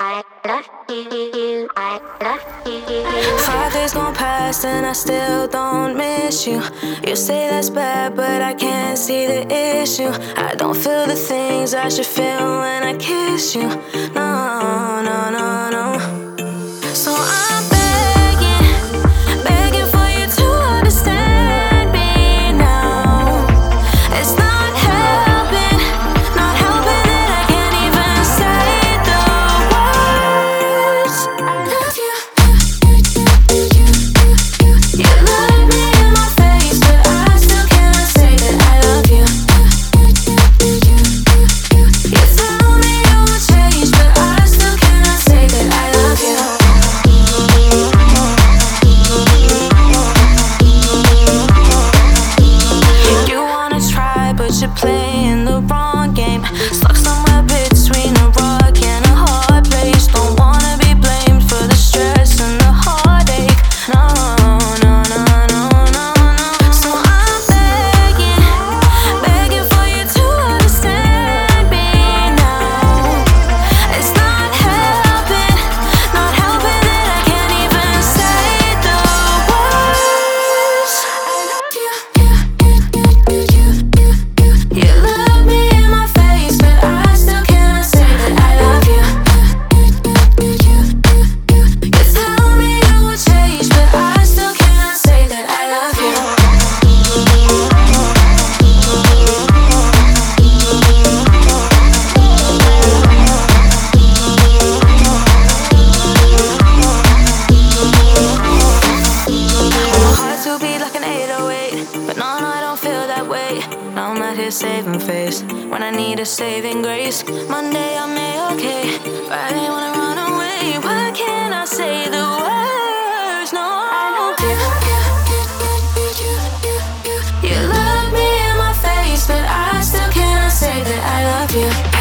5 days gone past and I still don't miss you. You say that's bad, but I can't see the issue. I don't feel the things I should feel when I kiss you. No, no, no, no. So I'm begging for you to understand me now. It's not helping that I can't even say the words. I love you. You look me in my face, but I still cannot say that I love you. You tell me you will change, but I still cannot say that I love you. You wanna try, but you're playing the wrong game. Stuck somewhere between a rock and a hard place. Don't wanna be blamed for the stress and the heartache. No, no, no, no, no, no. So I'm begging for you to understand me now. It's not helping that I can't even say the words. I love you. You look me in my face, but I still cannot say that I love you. You tell me you will change, but I still cannot say that I love you. Hard to beat like an 808, but no, I don't feel that way. Now I'm out here saving face when I need a saving grace. Monday I'm okay, Friday wanna run away. Why can't I say the words? No, I love you. You look me in my face, but I still cannot say that I love you.